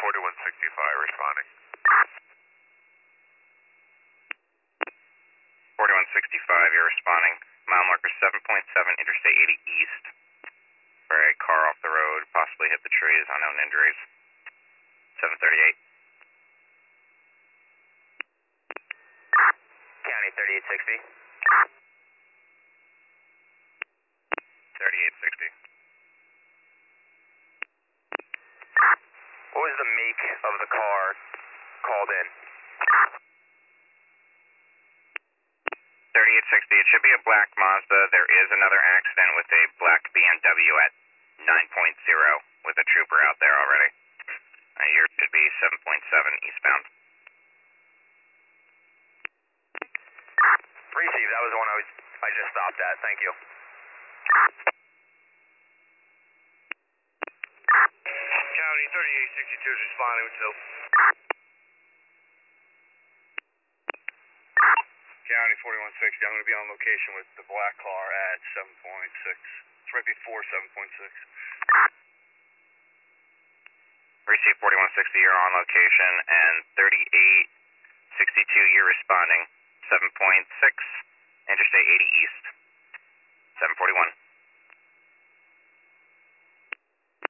4165 responding. 4165, you're responding. Mile marker 7.7, Interstate 80 East. For a car off the road, possibly hit the trees, unknown injuries. 738. County 3860. 3860. What was the make of the car called in? 3860, it should be a black Mazda. There is another accident with a black BMW at 9.0 with a trooper out there already. Yours should be 7.7 eastbound. Receive, that was the one I just stopped at. Thank you. County 3862 is responding with Hill. County 4160, I'm going to be on location with the black car at 7.6. It's right before 7.6. Receive 4160, you're on location, and 3862, you're responding. 7.6, Interstate 80 East. 741.